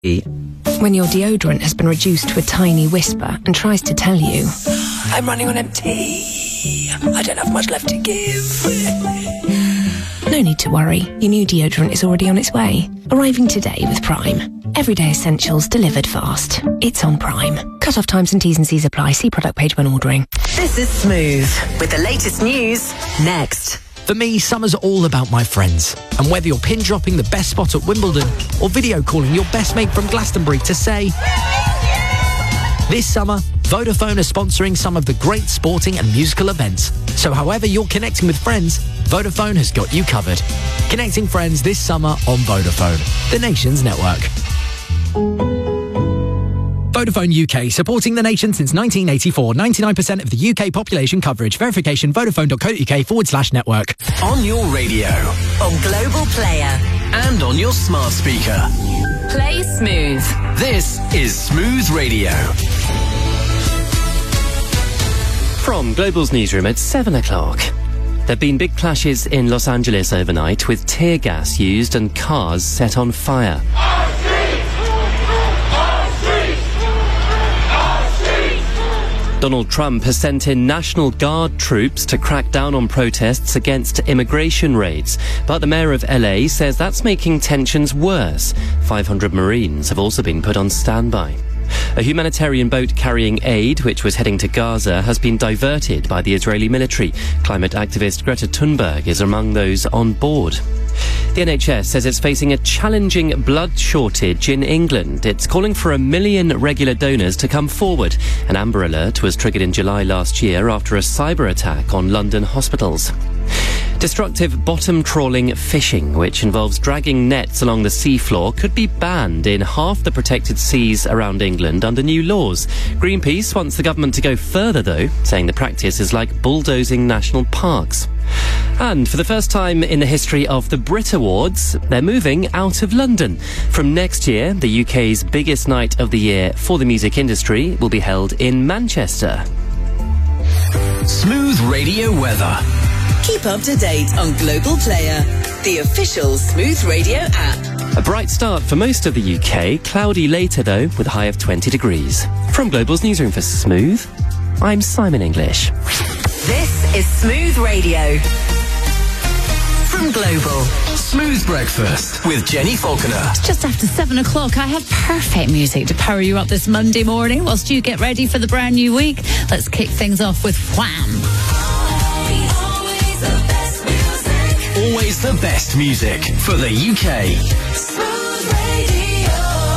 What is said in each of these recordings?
When your deodorant has been reduced to a tiny whisper and tries to tell you, I'm running on empty. I don't have much left to give. no need to worry. Your new deodorant is already on its way. Arriving today with Prime. Everyday essentials delivered fast. It's on Prime. Cut-off times and T's and C's apply. See product page when ordering. This is Smooth with the latest news next. For me, summer's all about my friends. And whether you're pin dropping the best spot at Wimbledon or video calling your best mate from Glastonbury to say... This summer, Vodafone are sponsoring some of the great sporting and musical events. So however you're connecting with friends, Vodafone has got you covered. Connecting friends this summer on Vodafone, the nation's network. Vodafone UK, supporting the nation since 1984. 99% of the UK population coverage. Verification, vodafone.co.uk/network. On your radio. On Global Player. And on your smart speaker. Play Smooth. This is Smooth Radio. From Global's newsroom at 7 o'clock. There have been big clashes in Los Angeles overnight with tear gas used and cars set on fire. Donald Trump has sent in National Guard troops to crack down on protests against immigration raids. But the mayor of LA says that's making tensions worse. 500 Marines have also been put on standby. A humanitarian boat carrying aid, which was heading to Gaza, has been diverted by the Israeli military. Climate activist Greta Thunberg is among those on board. The NHS says it's facing a challenging blood shortage in England. It's calling for 1 million regular donors to come forward. An Amber Alert was triggered in July last year after a cyber attack on London hospitals. Destructive bottom-trawling fishing, which involves dragging nets along the seafloor, could be banned in half the protected seas around England under new laws. Greenpeace wants the government to go further, though, saying the practice is like bulldozing national parks. And for the first time in the history of the Brit Awards, they're moving out of London. From next year, the UK's biggest night of the year for the music industry will be held in Manchester. Smooth Radio weather. Keep up to date on Global Player, the official Smooth Radio app. A bright start for most of the UK, cloudy later though, with a high of 20 degrees. From Global's newsroom for Smooth, I'm Simon English. This is Smooth Radio. From Global. Smooth Breakfast with Jenny Falconer. It's just after 7 o'clock. I have perfect music to power you up this Monday morning whilst you get ready for the brand new week. Let's kick things off with Wham! Always the best music for the UK. Smooth Radio.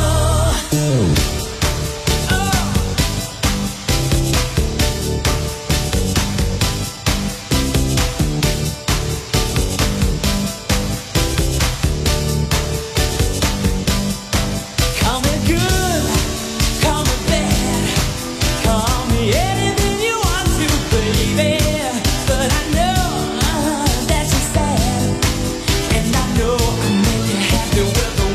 Call me good, call me bad, call me anything you want to, baby. But I know that you're sad, and I know I make you happy with the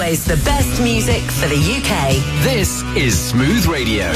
Always the best music for the UK. This is Smooth Radio.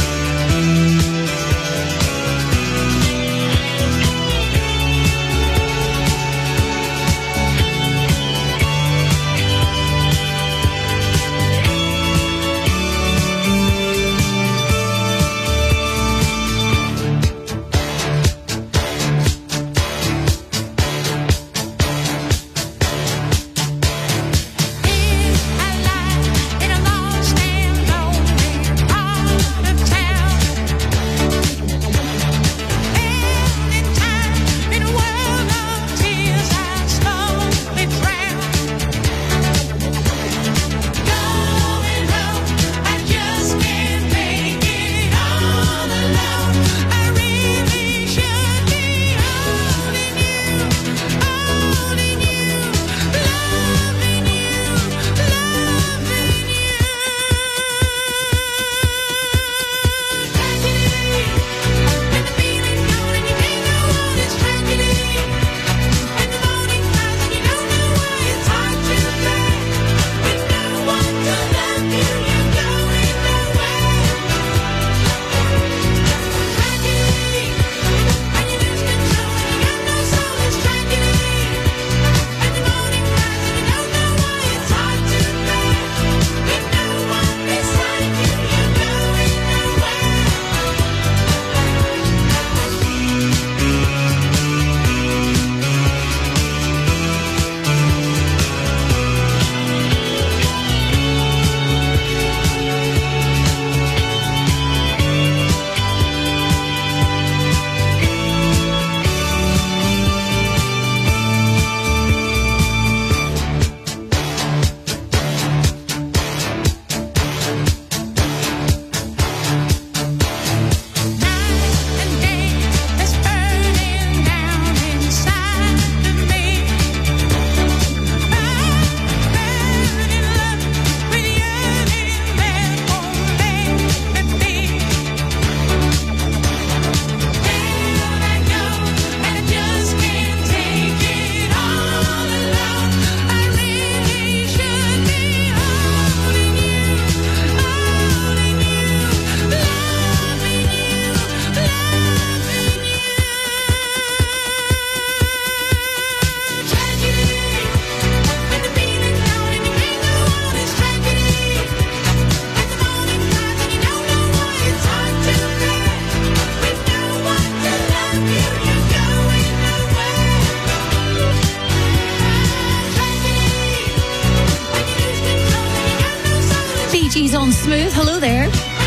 Gee's on Smooth. Hello there.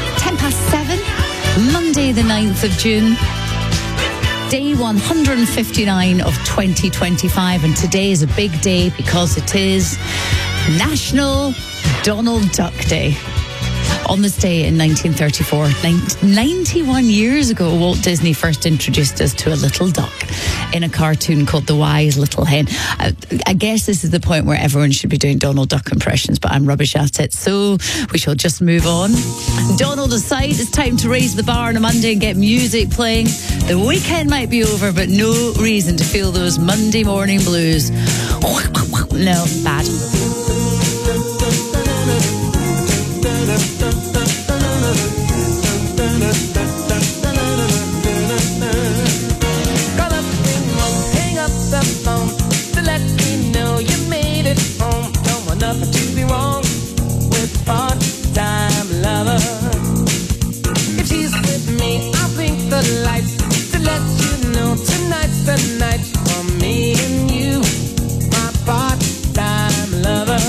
7:10, Monday the 9th of June. Day 159 of 2025. And today is a big day because it is National Donald Duck Day. On this day in 1934, 91 years ago, Walt Disney first introduced us to a little duck in a cartoon called The Wise Little Hen. I guess this is the point where everyone should be doing Donald Duck impressions, but I'm rubbish at it, so we shall just move on. Donald aside, it's time to raise the bar on a Monday and get music playing. The weekend might be over, but no reason to feel those Monday morning blues. No, bad. Nothing to be wrong with part-time lover. If she's with me, I'll blink the lights to let you know tonight's the night for me and you, my part-time lover.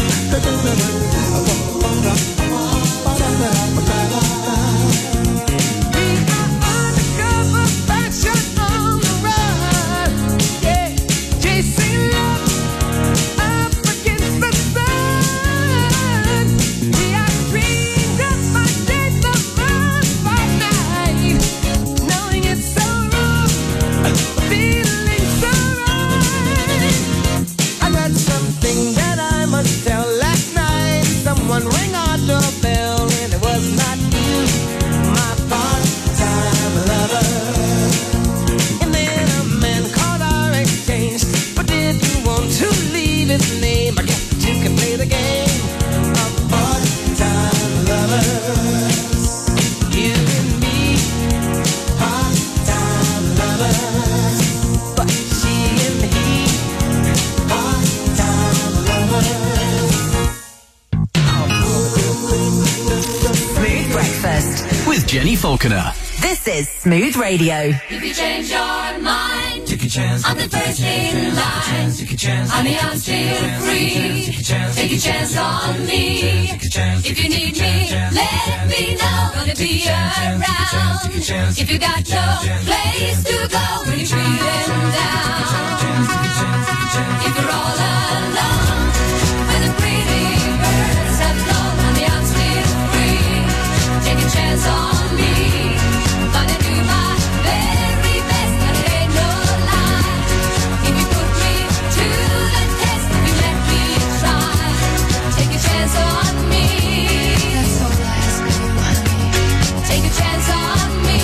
Jenny Falconer. This is Smooth Radio. If you change your mind, take a chance. I'm the first in line. Take a chance. Honey, I'm still free. Take a chance on me. If you need me, let me know. Gonna be around. If you got no place to go when you're feeling down. If you're all alone, when the pretty birds have flown, honey, I'm still free. Take a chance on me. Gonna do my very best, but it ain't no lie. If you put me to the test, if you let me try, take a chance on me. That's all I ask of you, honey. Take a chance on me.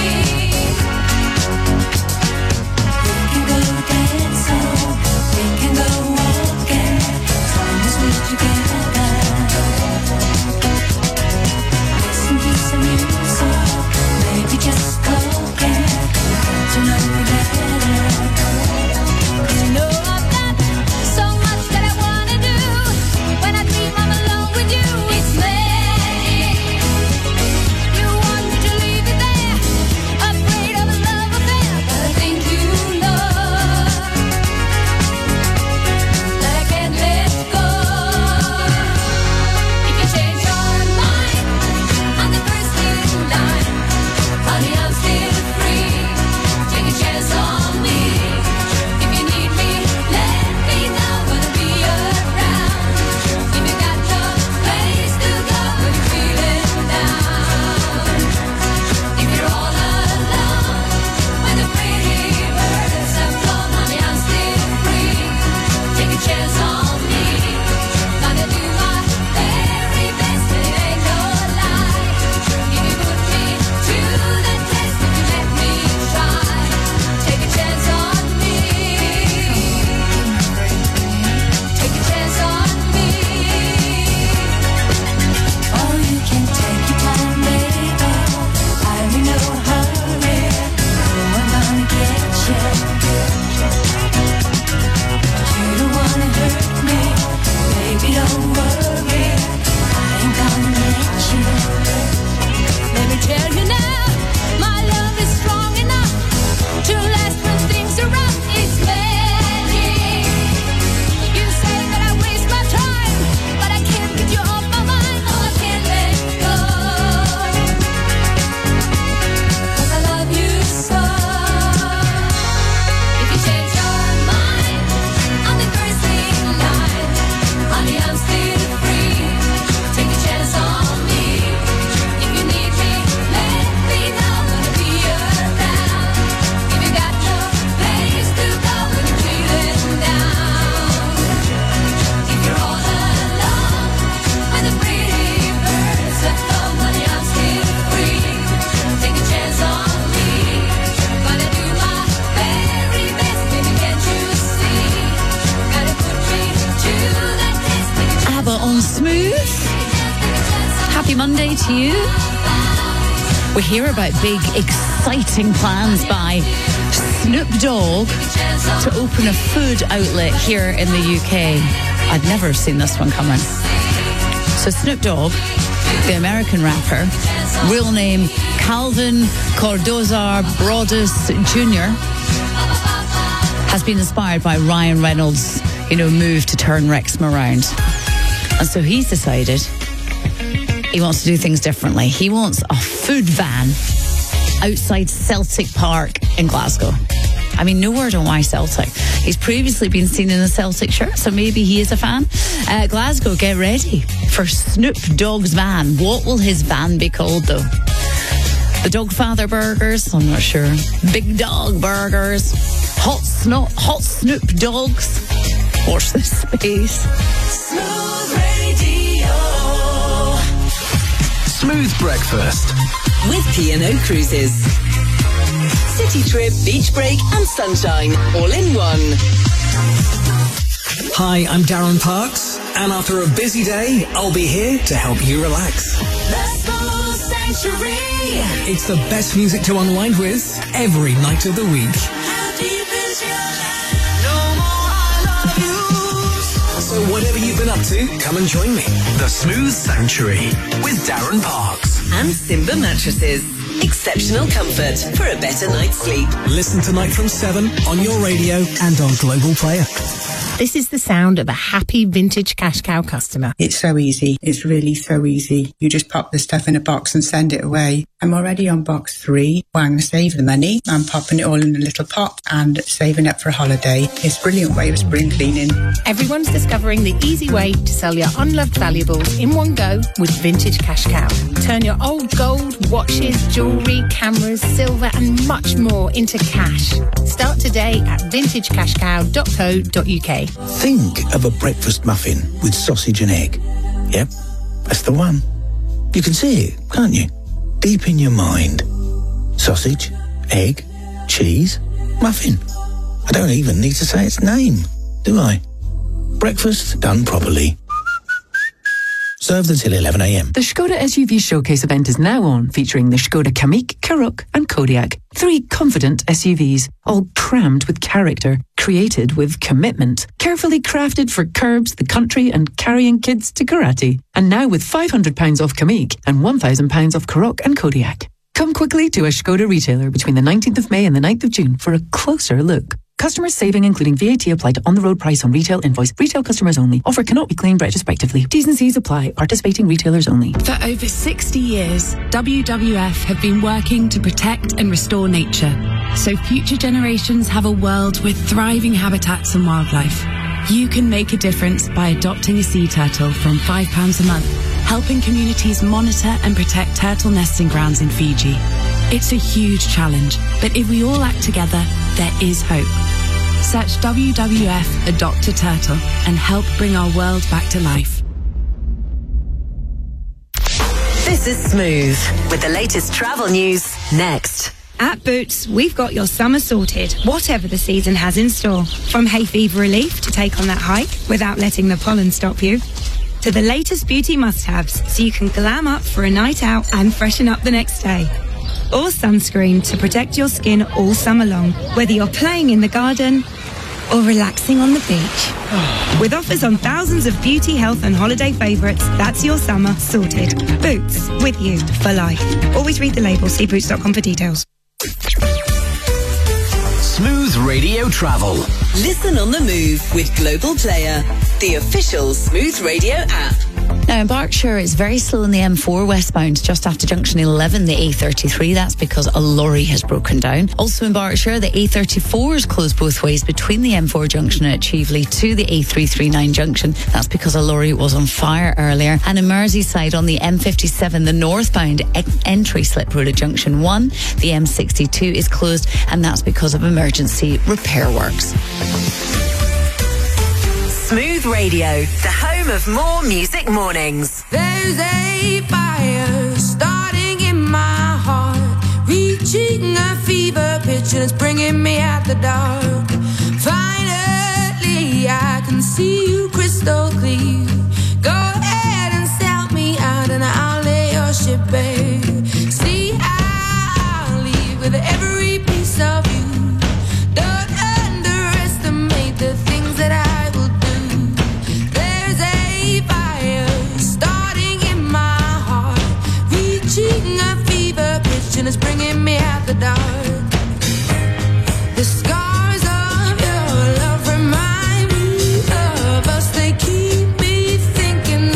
We can go dancing, we can go walking, as long as we're together. Listen to some music, maybe just talking, to know you better. 'Cause you know I've got so much that I wanna do. When I dream I'm alone with you, it's magic. You want me to leave it there, afraid of a love affair, but I think you know that I can't let go. If you change your mind, I'm the first in line. Honey, I'm still free. Take a chance on me. If you need me, let me know. Gonna be around. If you got no place to go when you're feeling down. If you're all alone, when the pretty birds have flown, honey, I'm still free. Take a chance on me. Gonna do my very best, but it ain't no lie. If you put me to the test, if you let me try, take a chance on me. Take a chance on me. Oh, you can take your time, baby. I'm in no hurry. No, I'm gonna get you. You don't wanna hurt me, baby, don't worry. I ain't gonna let you. Let me tell you now, my love is strong enough to last when things are rough. It's magic. You say that I waste my time, but I can't get you off my mind. Oh, I can't let go. 'Cause I love you so. If you change your mind, I'm the first in line. Honey, I'm still free. Take a chance on me. If you need me, let me know. Gonna be around. If you got no place to go when you're feeling down. If you're all alone, when the pretty birds have flown, honey, I'm still free. Take a chance on me. Gonna do my very best, baby, can't you see? Gotta put me to the test. Take a chance ABBA on Smooth. Happy Monday to you. We hear about big, exciting plans by Snoop Dogg to open a food outlet here in the UK. I'd never seen this one coming. So Snoop Dogg, the American rapper, real name Calvin Cordozar Broadus Jr., has been inspired by Ryan Reynolds' move to turn Wrexham around. And so he's decided he wants to do things differently. He wants a food van outside Celtic Park in Glasgow. I mean, no word on why Celtic. He's previously been seen in a Celtic shirt, so maybe he is a fan. Glasgow, get ready for Snoop Dogg's van. What will his van be called, though? The Dogfather Burgers? I'm not sure. Big Dog Burgers? Hot Snoop Dogs? Watch this space. Smooth Radio. Smooth breakfast With P&O Cruises. City trip, beach break and sunshine all in one. Hi, I'm Darren Parks, and after a busy day, I'll be here to help you relax. The Smooth Sanctuary. It's the best music to unwind with every night of the week. How deep is your love? No more I love you. So whatever you've been up to, come and join me. The Smooth Sanctuary with Darren Parks. And Simba Mattresses. Exceptional comfort for a better night's sleep. Listen tonight from 7 on your radio and on Global Player. This is the sound of a happy vintage cash cow customer. It's so easy. It's really so easy. You just pop the stuff in a box and send it away. I'm already on box 3. Well, I'm going to save the money. I'm popping it all in a little pot and saving up for a holiday. It's a brilliant way of spring cleaning. Everyone's discovering the easy way to sell your unloved valuables in one go with Vintage Cash Cow. Turn your old gold, watches, jewellery, cameras, silver and much more into cash. Start today at vintagecashcow.co.uk. Think of a breakfast muffin with sausage and egg. Yep, that's the one. You can see it, can't you? Deep in your mind. Sausage, egg, cheese, muffin. I don't even need to say its name, do I? Breakfast done properly. Served until 11 a.m. The Skoda SUV Showcase event is now on, featuring the Skoda Kamiq, Karoq and Kodiaq. 3 confident SUVs, all crammed with character, created with commitment, carefully crafted for curbs, the country and carrying kids to karate. And now with £500 off Kamiq and £1,000 off Karoq and Kodiaq. Come quickly to a Skoda retailer between the 19th of May and the 9th of June for a closer look. Customers saving including VAT applied to on-the-road price on retail invoice. Retail customers only. Offer cannot be claimed retrospectively. T's and C's apply. Participating retailers only. For over 60 years, WWF have been working to protect and restore nature, so future generations have a world with thriving habitats and wildlife. You can make a difference by adopting a sea turtle from £5 a month, helping communities monitor and protect turtle nesting grounds in Fiji. It's a huge challenge, but if we all act together, there is hope. Search WWF Adopt a Turtle and help bring our world back to life. This is Smooth with the latest travel news next. At Boots, we've got your summer sorted, whatever the season has in store. From hay fever relief to take on that hike without letting the pollen stop you, to the latest beauty must-haves so you can glam up for a night out and freshen up the next day. Or sunscreen to protect your skin all summer long, whether you're playing in the garden or relaxing on the beach. With offers on thousands of beauty, health and holiday favourites, that's your summer sorted. Boots, with you for life. Always read the label, see boots.com for details. Smooth Radio Travel. Listen on the move with Global Player, the official Smooth Radio app. Now in Berkshire, it's very slow in the M4 westbound, just after junction 11, the A33. That's because a lorry has broken down. Also in Berkshire, the A34 is closed both ways between the M4 junction at Cheveley to the A339 junction. That's because a lorry was on fire earlier. And in Merseyside on the M57, the northbound entry slip road at junction 1, the M62 is closed, and that's because of emergency repair works. Smooth Radio, the home of more music mornings. There's a fire starting in my heart, reaching a fever pitch and it's bringing me out the dark. Finally, I can see you crystal clear. Go ahead and sell me out and I'll lay your ship bare. See, I'll leave with every piece of you. Don't underestimate the things that I and it's bringing me out the dark. The scars of your love remind me of us. They keep me thinking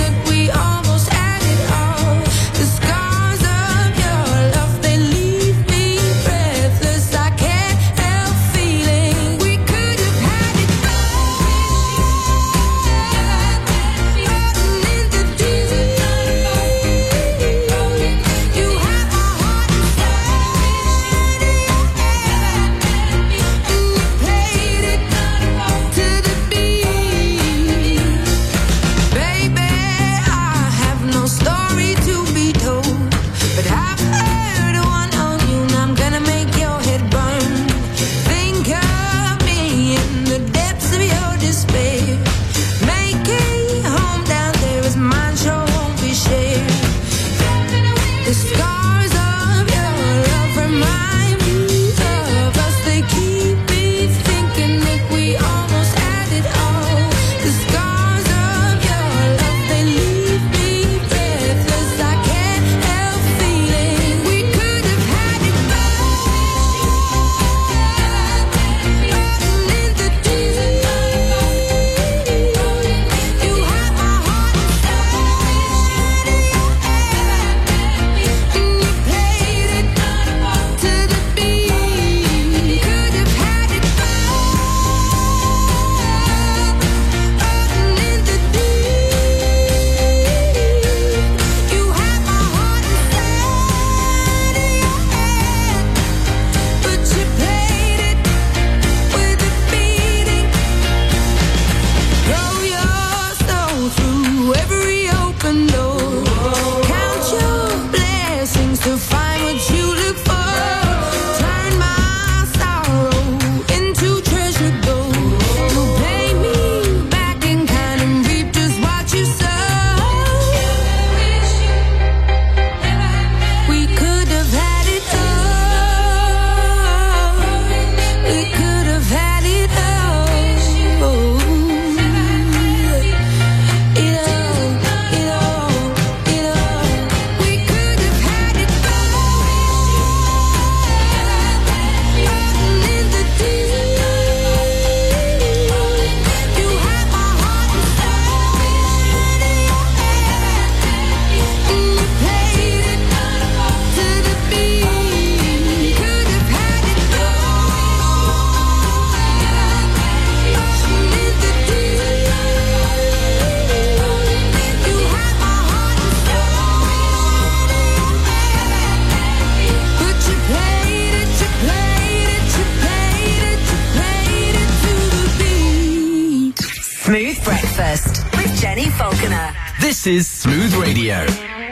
Breakfast with Jenny Falconer. This is Smooth Radio.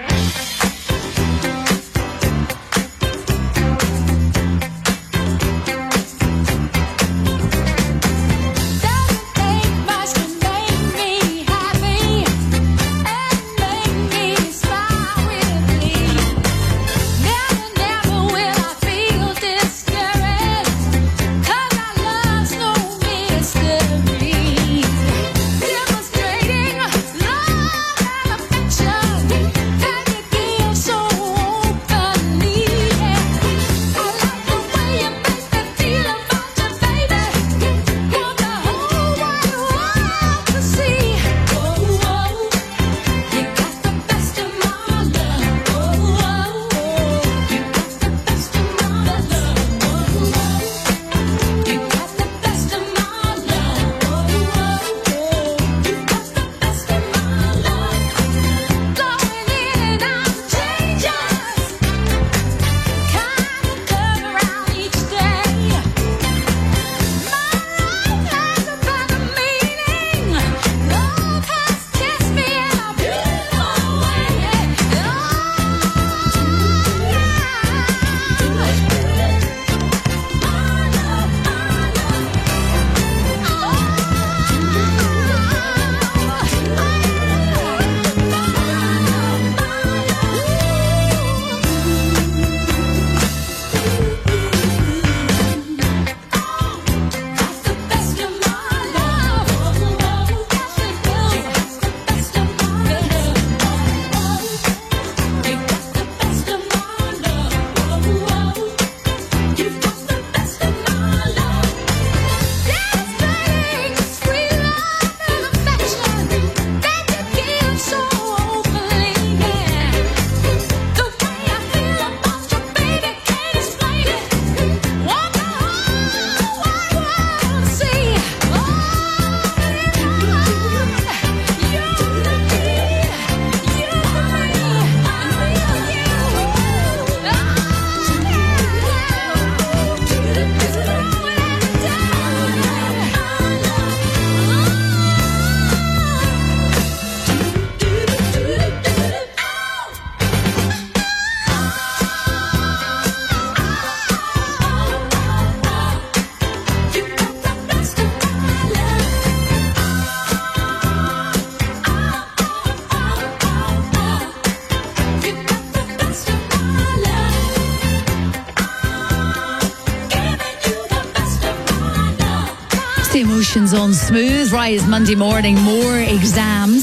Emotions on Smooth. Right, it's Monday morning. More exams.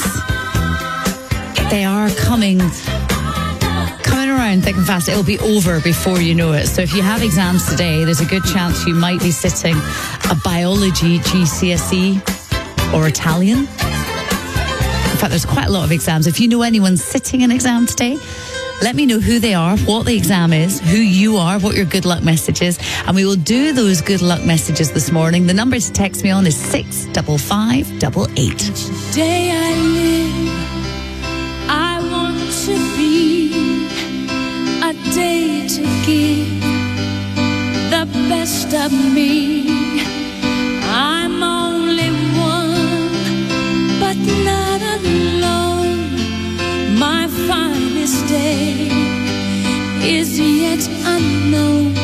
They are coming around thick and fast. It'll be over before you know it. So if you have exams today, there's a good chance you might be sitting a biology GCSE or Italian. In fact, there's quite a lot of exams. If you know anyone sitting an exam today, let me know who they are, what the exam is, who you are, what your good luck message is, and we will do those good luck messages this morning. The number to text me on is 65588. Each day I live, I want to be a day to give the best of me. I'm only one, but not alone. My finest day is yet unknown.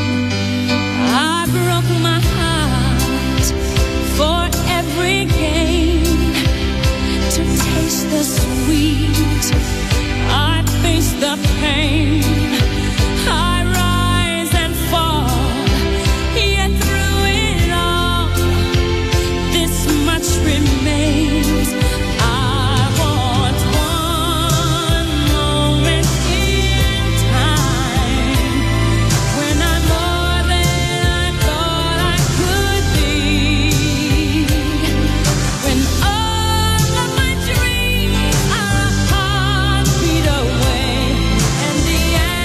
I broke my heart for every gain, to taste the sweet, I face the pain. I rise and fall, yet through it all, this much remains. I want one moment in time when I'm more than I thought I could be, when all of my dreams are a heartbeat away, and the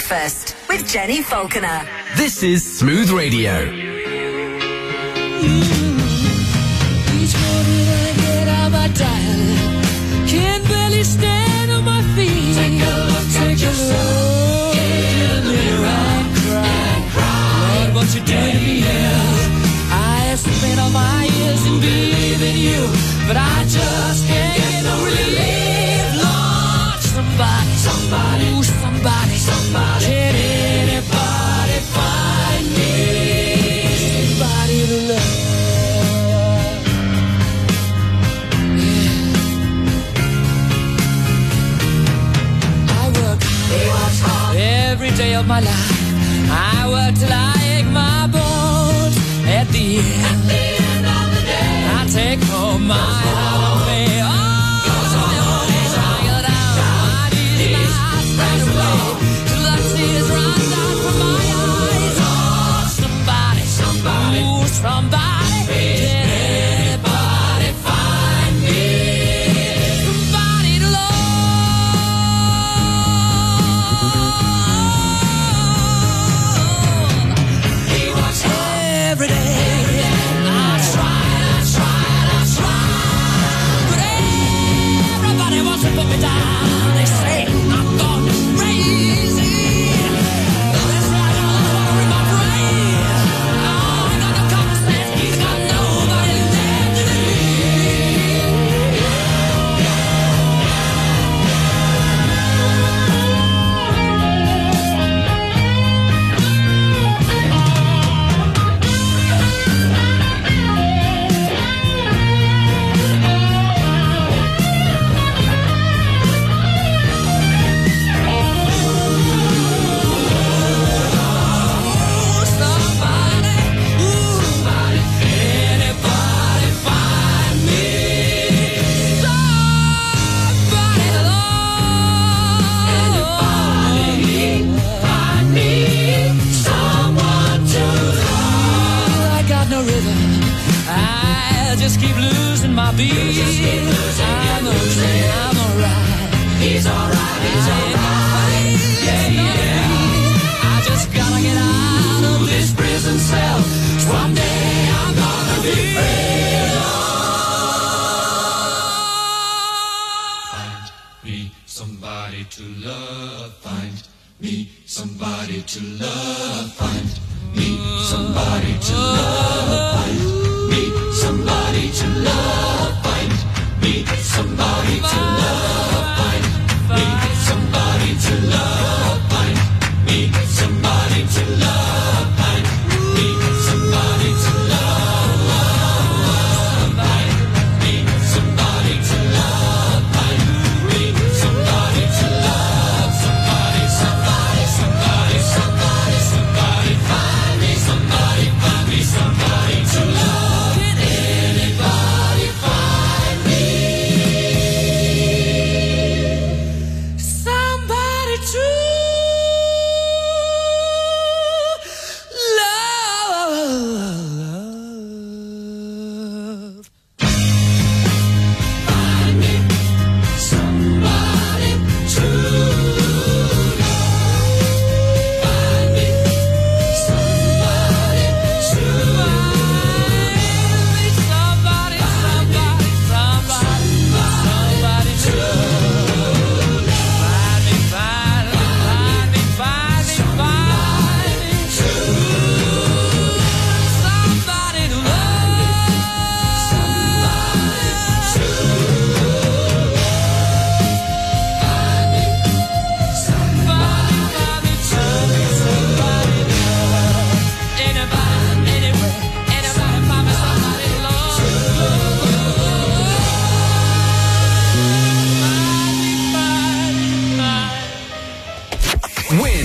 Breakfast with Jenny Falconer. This is Smooth Radio. Each morning I get out my dial, can't barely stand on my feet. Take a look at yourself in the mirror and cry. Lord, what you did to me, I have spent all my years in believing you, but I just can't get no relief. Lord, somebody, ooh, somebody, can anybody find me somebody to love? Every day of my life, I work till I ache my bones. At the end of the day, I take home my holiday. Oh, I go down my knees and I spread away till the tears run down from my eyes. Oh, somebody, ooh, somebody, can anybody find me somebody to love? Every day I try, but everybody wants to put me down. They say I'm gone crazy. They say I got a lot of water in my brain. Oh, I got no common sense, I got nobody left to keep losing my beat. I'm okay, I'm alright. He's alright, yeah. I just gotta get out of this prison cell. Someday I'm gonna be free. Find me somebody to love. Find me somebody to love. Find me somebody to love. Find me somebody to love. Find me somebody to love. Find me somebody to love. Find me somebody to love. Find me somebody to love. Find me somebody to love. Find me somebody to love. Somebody, somebody, somebody, somebody, somebody. Find me somebody, find me somebody to love. Can anybody find me somebody to love? Find me somebody to love. Find me somebody to love. Somebody, somebody, somebody, somebody to love. Find me, find me, find me, find me, find me to love. Somebody to love. Somebody to love. Find me somebody, find me somebody to love. Anybody, anywhere, anybody find me somebody to love. Win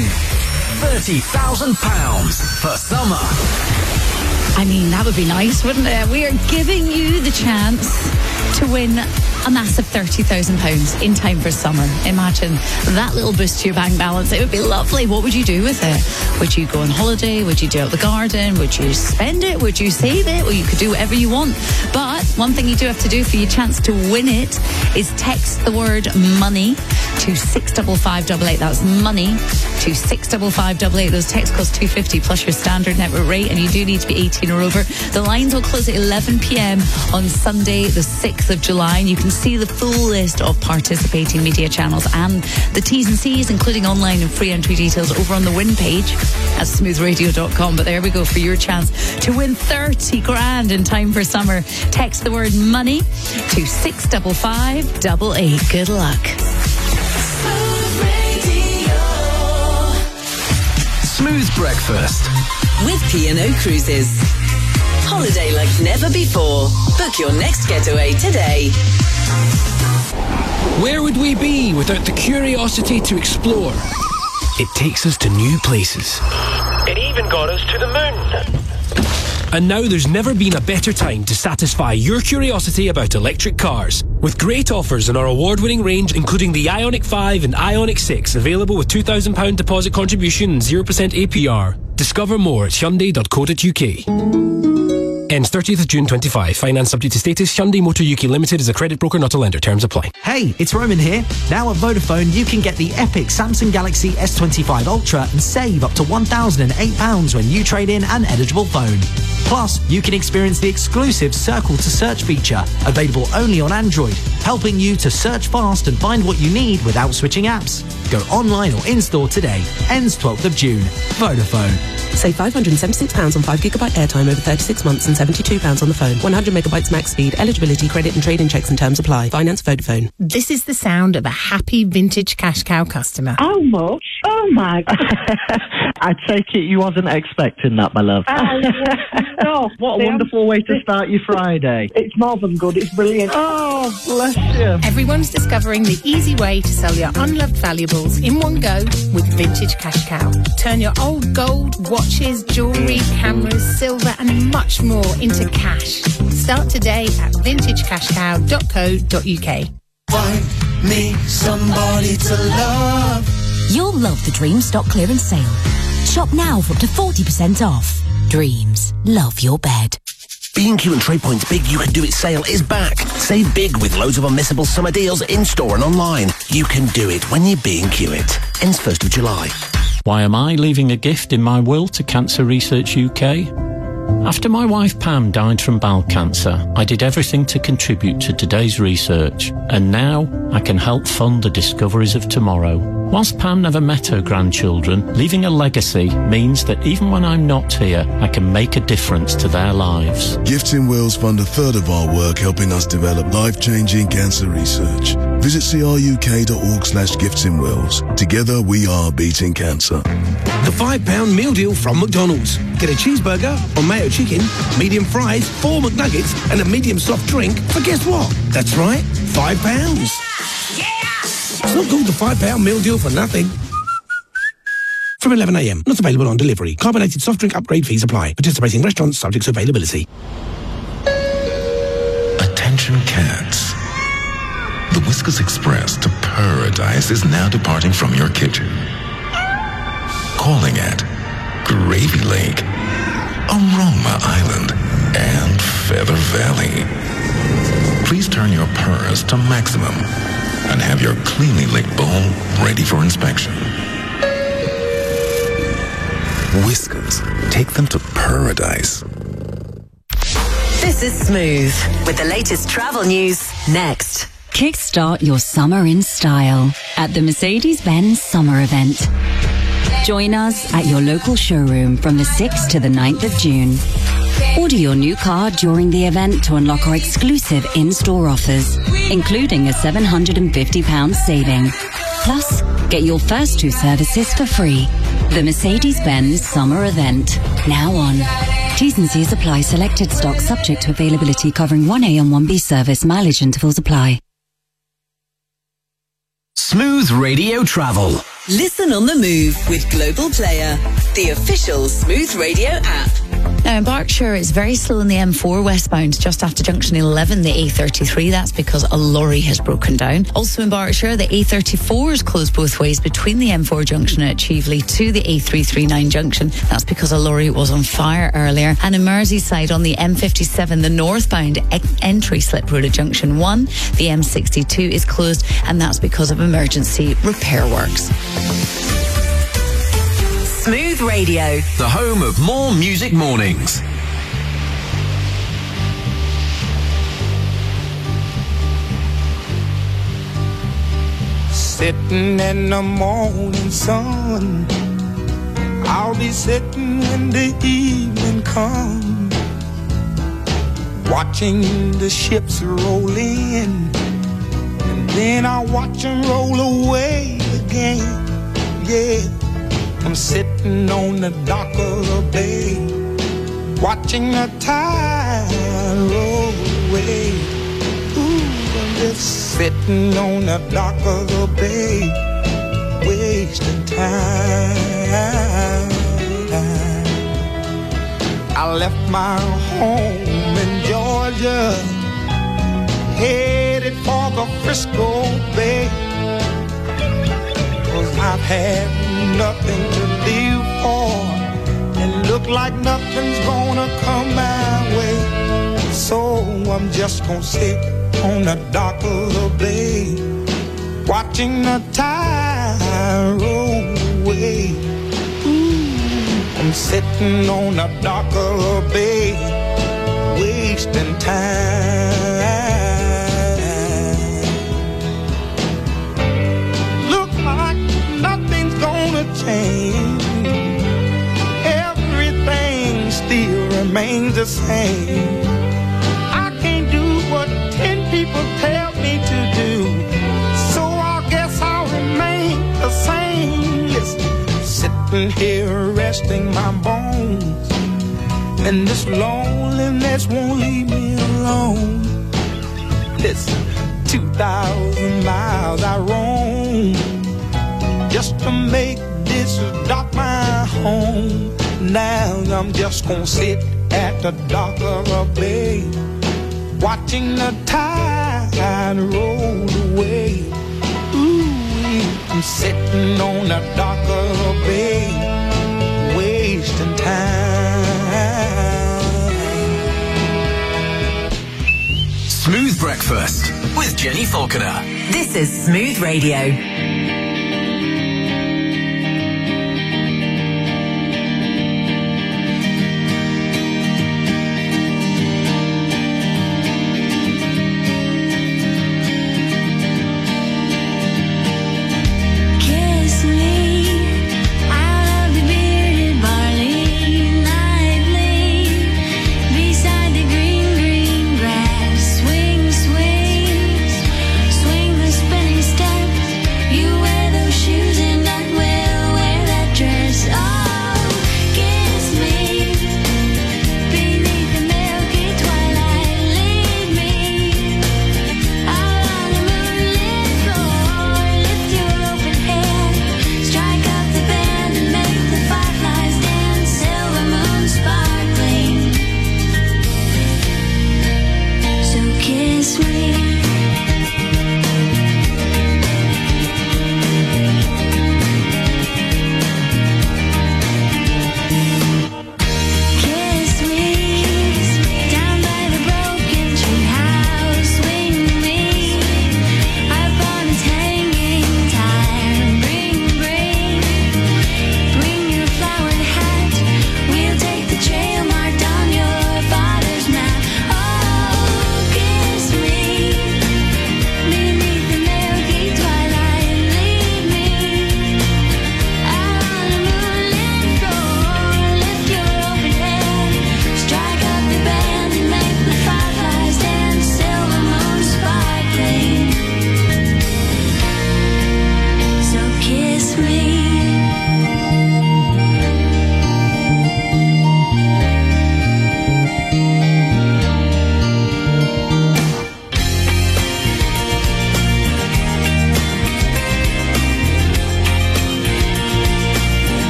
£30,000 for summer. I mean, that would be nice, wouldn't it? We are giving you the chance to win a massive £30,000 in time for summer. Imagine that little boost to your bank balance. It would be lovely. What would you do with it? Would you go on holiday? Would you do out the garden? Would you spend it? Would you save it? Well, you could do whatever you want. But one thing you do have to do for your chance to win it is text the word money to 65588. That's money to 65588. Those texts cost $2.50 plus your standard network rate, and you do need to be 18 or over. The lines will close at 11 p.m. on Sunday, the 6th of July, and you can see the full list of participating media channels and the T's and C's, including online and free entry details, over on the win page at smoothradio.com. But there we go for your chance to win 30 grand in time for summer. Text the word money to 65588. Good luck. Smooth breakfast with P&O Cruises. Holiday like never before. Book your next getaway today. Where would we be without the curiosity to explore? It takes us to new places. It even got us to the moon. And now there's never been a better time to satisfy your curiosity about electric cars. With great offers on our award-winning range, including the Ioniq 5 and Ioniq 6, available with £2,000 deposit contribution and 0% APR. Discover more at Hyundai.co.uk. Ends 30th of June 25. Finance subject to status. Hyundai Motor UK Limited is a credit broker, not a lender. Terms apply. Hey, it's Roman here. Now at Vodafone, you can get the epic Samsung Galaxy S25 Ultra and save up to £1,008 when you trade in an eligible phone. Plus, you can experience the exclusive Circle to Search feature, available only on Android, helping you to search fast and find what you need without switching apps. Go online or in-store today. Ends 12th of June. Vodafone. Save £576 on 5GB airtime over 36 months and £72 on the phone. 100 megabytes max speed. Eligibility, credit and trade-in checks and terms apply. Finance Vodafone. This is the sound of a happy vintage cash cow customer. How much? Oh my God. I take it you wasn't expecting that, my love. No, what a wonderful way to start your Friday. It's more than good, it's brilliant. Oh, bless you. Everyone's discovering the easy way to sell your unloved valuables in one go with Vintage Cash Cow. Turn your old gold, watches, jewellery, cameras, silver and much more into cash. Start today at vintagecashcow.co.uk. Find me somebody to love. You'll love the Dreams stock clearance sale. Shop now for up to 40% off. Dreams, love your bed. B&Q and TradePoint's Big You Can Do It sale is back. Save big with loads of unmissable summer deals in-store and online. You can do it when you B&Q it. Ends 1st of July. Why am I leaving a gift in my will to Cancer Research UK? After my wife Pam died from bowel cancer, I did everything to contribute to today's research, and now I can help fund the discoveries of tomorrow. Whilst Pam never met her grandchildren, leaving a legacy means that even when I'm not here, I can make a difference to their lives. Gifts in Wills fund a third of our work helping us develop life-changing cancer research. Visit cruk.org/giftsinwills. Together we are beating cancer. The £5 meal deal from McDonald's. Get a cheeseburger or mayo chicken, medium fries, 4 McNuggets and a medium soft drink for guess what? That's right, £5. It's not called the £5 meal deal for nothing. From 11 a.m. Not available on delivery. Carbonated soft drink upgrade fees apply. Participating restaurants subject to availability. Attention cats. The Whiskas Express to Paradise is now departing from your kitchen. Calling at Gravy Lake, Aroma Island, and Feather Valley. Please turn your purrs to maximum and have your cleanly licked bowl ready for inspection. Whiskas, take them to paradise. This is Smooth with the latest travel news next. Kickstart your summer in style at the Mercedes-Benz Summer Event. Join us at your local showroom from the 6th to the 9th of June. Order your new car during the event to unlock our exclusive in-store offers, including a £750 saving. Plus, get your first 2 services for free. The Mercedes-Benz Summer Event. Now on. T's and C's apply. Selected stock subject to availability, covering 1A and 1B service. Mileage intervals apply. Smooth Radio Travel. Listen on the move with Global Player, the official Smooth Radio app. Now in Berkshire, it's very slow in the M4 westbound, just after junction 11, the A33. That's because a lorry has broken down. Also in Berkshire, the A34 is closed both ways between the M4 junction at Cheveley to the A339 junction. That's because a lorry was on fire earlier. And in Merseyside on the M57, the northbound entry slip road at junction 1, the M62 is closed, and that's because of emergency repair works. Smooth Radio, the home of more music mornings. Sitting in the morning sun, I'll be sitting when the evening comes, watching the ships roll in, and then I'll watch them roll away again. Yeah, I'm sitting on the dock of the bay, watching the tide roll away. Ooh, I'm just sitting on the dock of the bay, wasting time. I left my home in Georgia, headed for the Frisco Bay, 'cause I've had nothing to live for, and look like nothing's gonna come my way. So I'm just gonna sit on the dock of the bay, watching the tide roll away. Ooh, I'm sitting on the dock of the bay, wasting time. Look like nothing's gonna change, everything still remains the same. I can't do what 10 people tell me to do, so I guess I'll remain the same. Listen, sitting here resting my bones, and this loneliness won't leave me alone. Listen, 2,000 miles I roam just to make this dock my home. Now I'm just gonna sit at the dock of a bay, watching the tide roll away. Ooh, I'm sitting on the dock of a bay, wasting time. Smooth Breakfast with Jenny Falconer. This is Smooth Radio. You and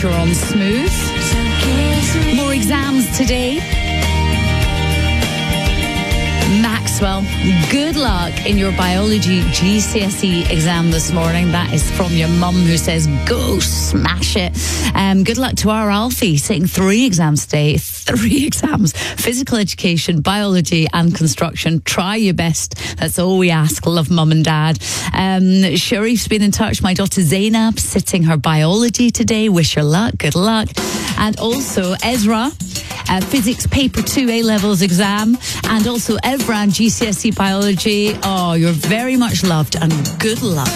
Future on Smooth. More exams today. Maxwell, good luck in your biology GCSE exam this morning. That is from your mum, who says, go smash it. Good luck to our Alfie, sitting 3 exams today. 3 exams. Physical education, biology and construction. Try your best. That's all we ask. Love, mum and dad. Sharif's been in touch. My daughter Zainab, sitting her biology today. Wish her luck. Good luck. And also Ezra, physics paper 2 A-levels exam, and also Evran GCSE biology. Oh, you're very much loved and good luck.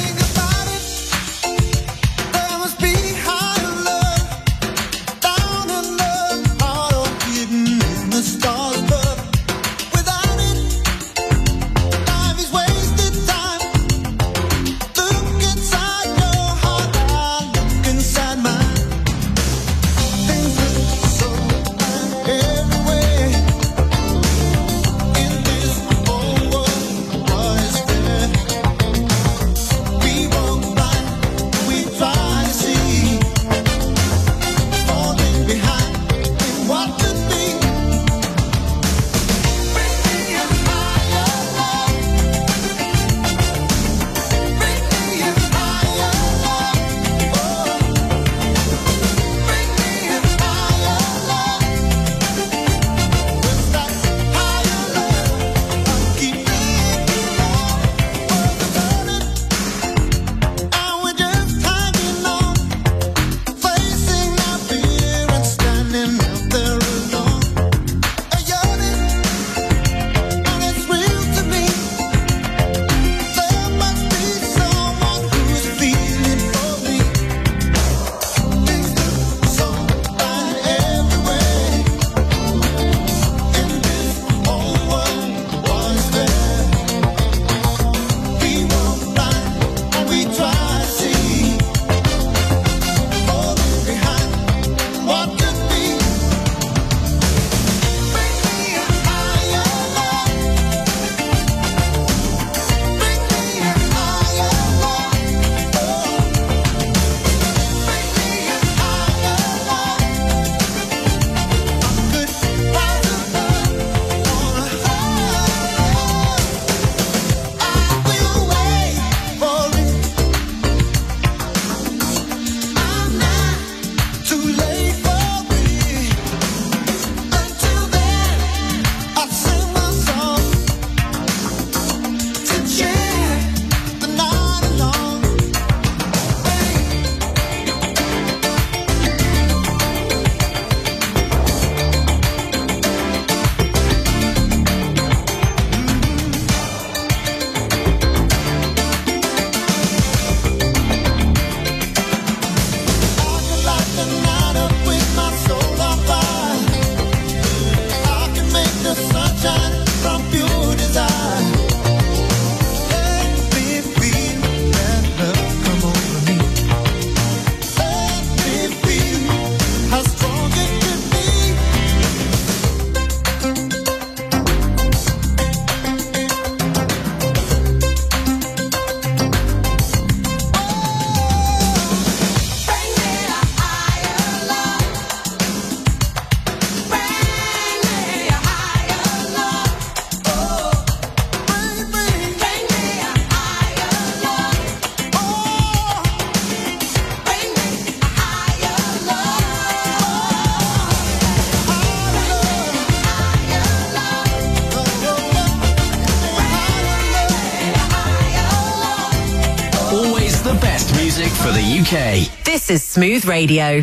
For the UK. This is Smooth Radio.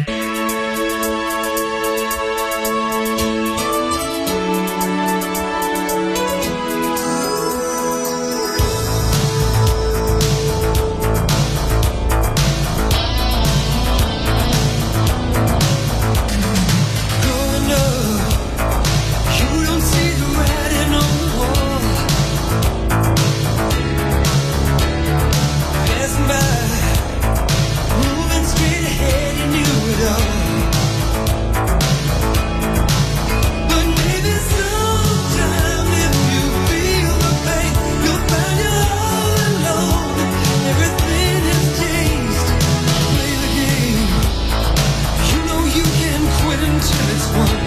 Moving straight ahead, you knew it all. it until it's won.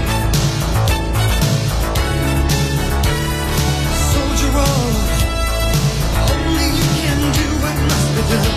Soldier on, only you can do what must be done.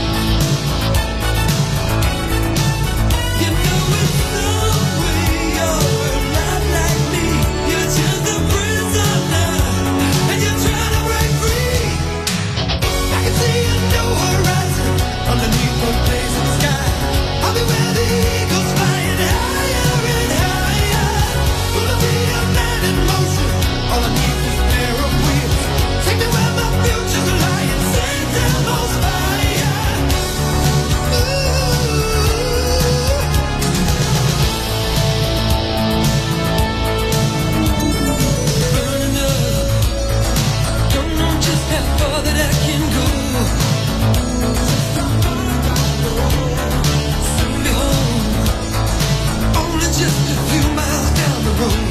You know it's some way you're not like me. You're just a prisoner, and you're trying to break free. I can see a new horizon underneath the blazing sky. I'll be where the eagles flying higher and higher. Gonna be a man in motion. All I need is a pair of wheels. Take me where my future's lying. Send down those fire. Burning up. Don't know just how far that I can go. Soon be home. Only just a few miles down the road.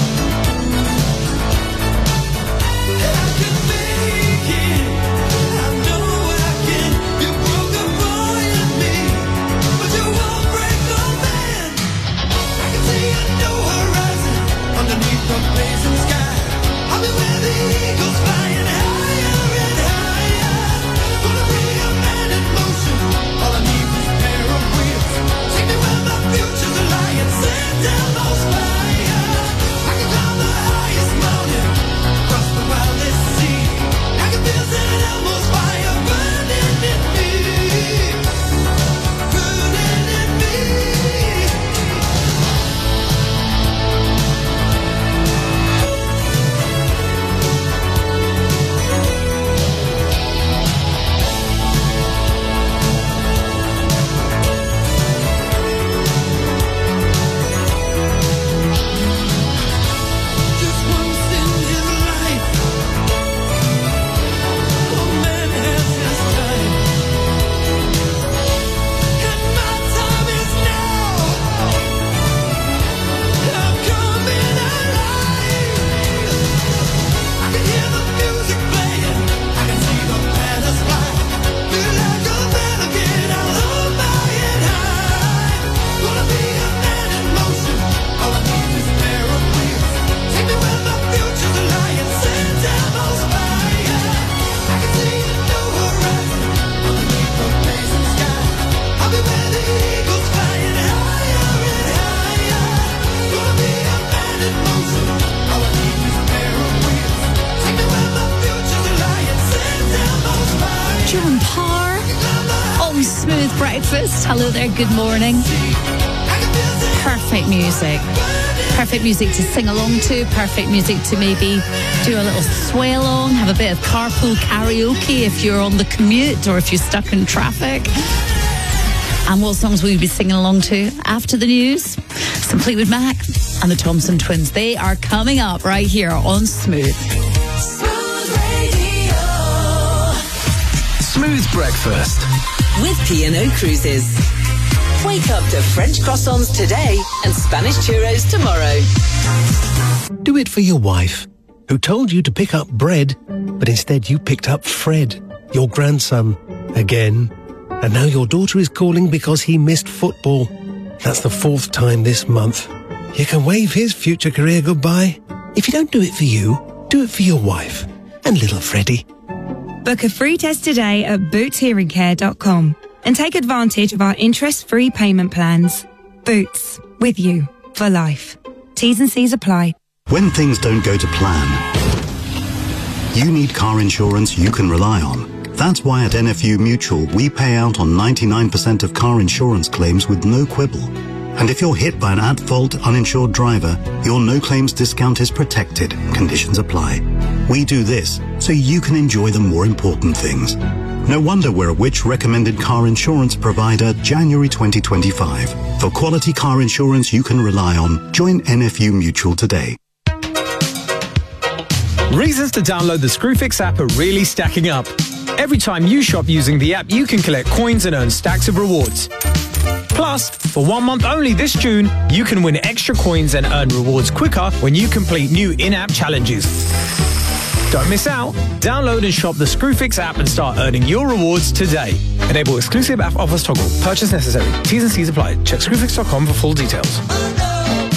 I can make it. I know I can. You broke a boy in me, but you won't break the man. I can see a new horizon underneath the blazing sky. I'll be where the eagles flying higher and higher. Gonna be a man in motion. All I need is a pair of wheels. Take me where my future's lying. Send down those fire. I can climb the highest mountain, cross the wildest sea. I can feel St. Elmo's fire burning in me, burning in me. Just once in his life, a man has his time, and my time is now. I'm coming alive. I can hear the music playing, I can see the banners fly. Feel like a man again, I'll hold my head high. Gonna be a man in motion. All I need is a pair of wheels. Take me where my future's lying. Send down those fire. I can see a new horizon underneath the blazing sky. I'll be where the eagles flying higher and higher. Gonna be a man in motion. All I need is a pair of wheels. Take me where my future's lying. Send down those fire. John Parr on Smooth Breakfast. Hello there, good morning. Perfect music. Perfect music to sing along to. Perfect music to maybe do a little sway along. Have a bit of carpool karaoke if you're on the commute or if you're stuck in traffic. And what songs will you be singing along to after the news? Some Fleetwood Mac and the Thompson Twins. They are coming up right here on Smooth. Smooth Breakfast. With P&O Cruises. Wake up to French croissants today and Spanish churros tomorrow. Do it for your wife, who told you to pick up bread, but instead you picked up Fred, your grandson, again. And now your daughter is calling because he missed football. That's the 4th time this month. You can wave his future career goodbye. If you don't do it for you, do it for your wife and little Freddie. Book a free test today at bootshearingcare.com and take advantage of our interest-free payment plans. Boots, with you for life. T's and C's apply. When things don't go to plan, you need car insurance you can rely on. That's why at NFU Mutual we pay out on 99% of car insurance claims with no quibble. And if you're hit by an at-fault uninsured driver, your no-claims discount is protected. Conditions apply. We do this so you can enjoy the more important things. No wonder we're a Which recommended car insurance provider January 2025. For quality car insurance you can rely on, join NFU Mutual today. Reasons to download the Screwfix app are really stacking up. Every time you shop using the app, you can collect coins and earn stacks of rewards. Plus, for 1 month only this June, you can win extra coins and earn rewards quicker when you complete new in-app challenges. Don't miss out. Download and shop the Screwfix app and start earning your rewards today. Enable exclusive app offers toggle. Purchase necessary. T's and C's apply. Check screwfix.com for full details.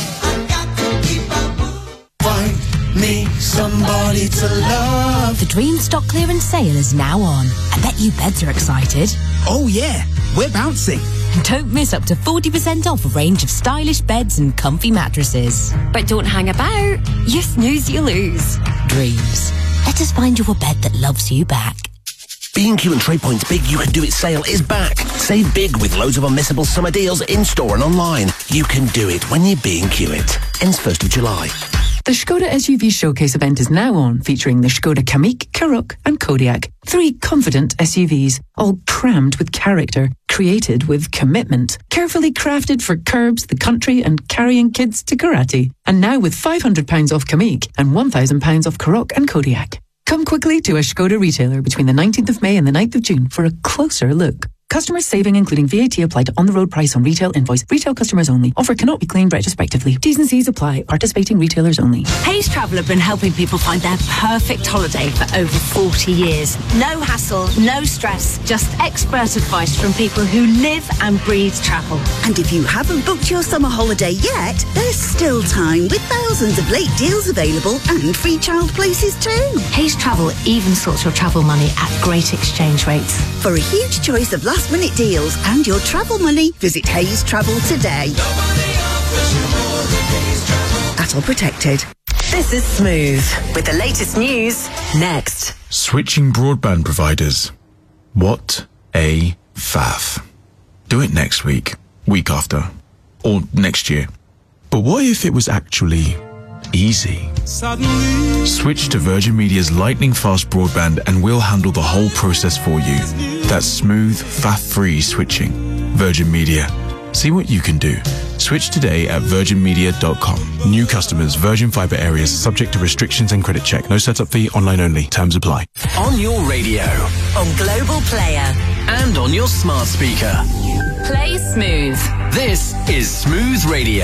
me somebody to love. The Dream stock clearance sale is now on. I bet you beds are excited. Oh yeah, we're bouncing. Don't miss up to 40% off a range of stylish beds and comfy mattresses. But don't hang about. You snooze, you lose. Dreams. Let us find you a bed that loves you back. B&Q and Trade Point's Big You Can Do It sale is back. Save big with loads of unmissable summer deals in-store and online. You can do it when you B&Q it. Ends 1st of July. The Skoda SUV Showcase event is now on, featuring the Skoda Kamiq, Karoq and Kodiaq. 3 confident SUVs, all crammed with character, created with commitment, carefully crafted for curbs, the country and carrying kids to karate. And now with £500 off Kamiq and £1,000 off Karoq and Kodiaq. Come quickly to a Skoda retailer between the 19th of May and the 9th of June for a closer look. Customers saving including VAT applied to on-the-road price on retail invoice. Retail customers only. Offer cannot be claimed retrospectively. T's and C's apply. Participating retailers only. Hayes Travel have been helping people find their perfect holiday for over 40 years. No hassle, no stress, just expert advice from people who live and breathe travel. And if you haven't booked your summer holiday yet, there's still time with thousands of late deals available and free child places too. Hayes Travel even sorts your travel money at great exchange rates. For a huge choice of last-minute deals and your travel money, visit Hayes Travel today. At all protected. This is Smooth with the latest news next. Switching broadband providers. What a faff. Do it next week, week after, or next year. But what if it was actually easy? Suddenly. Switch to Virgin Media's lightning-fast broadband and we'll handle the whole process for you. That's smooth, faff-free switching. Virgin Media. See what you can do. Switch today at virginmedia.com. New customers, Virgin Fibre areas, subject to restrictions and credit check. No setup fee, online only. Terms apply. On your radio, On Global Player. and on your smart speaker. Play Smooth. This is Smooth Radio.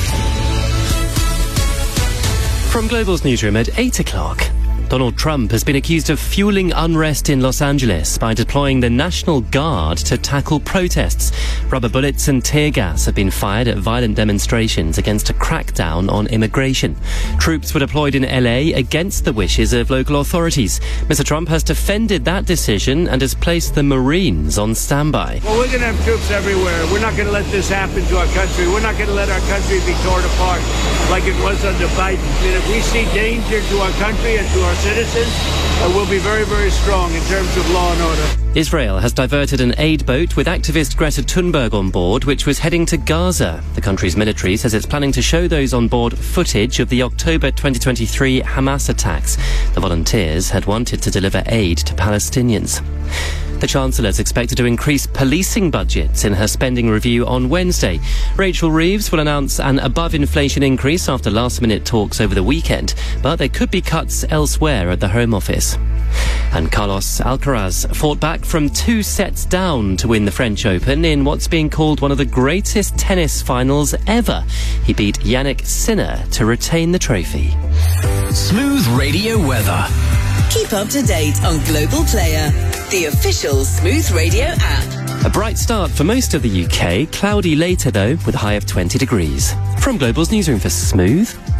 From Global's newsroom at 8 o'clock. Donald Trump has been accused of fueling unrest in Los Angeles by deploying the National Guard to tackle protests. Rubber bullets and tear gas have been fired at violent demonstrations against a crackdown on immigration. Troops were deployed in LA against the wishes of local authorities. Mr. Trump has defended that decision and has placed the Marines on standby. Well, we're going to have troops everywhere. We're not going to let this happen to our country. We're not going to let our country be torn apart like it was under Biden. And if we see danger to our country and to our citizens, we'll be very, very strong in terms of law and order. Israel has diverted an aid boat with activist Greta Thunberg on board, which was heading to Gaza. The country's military says it's planning to show those on board footage of the October 2023 Hamas attacks. The volunteers had wanted to deliver aid to Palestinians. The Chancellor is expected to increase policing budgets in her spending review on Wednesday. Rachel Reeves will announce an above-inflation increase after last-minute talks over the weekend, but there could be cuts elsewhere at the Home Office. And Carlos Alcaraz fought back from 2 sets down to win the French Open in what's being called one of the greatest tennis finals ever. He beat Yannick Sinner to retain the trophy. Smooth Radio weather. Keep up to date on Global Player, the official Smooth Radio app. A bright start for most of the UK, cloudy later though, with a high of 20 degrees. From Global's newsroom for Smooth,